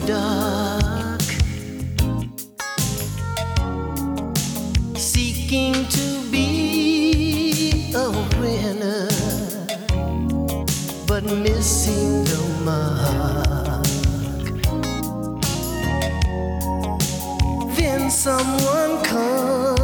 dark, seeking to be a winner, but missing the mark. Then someone comes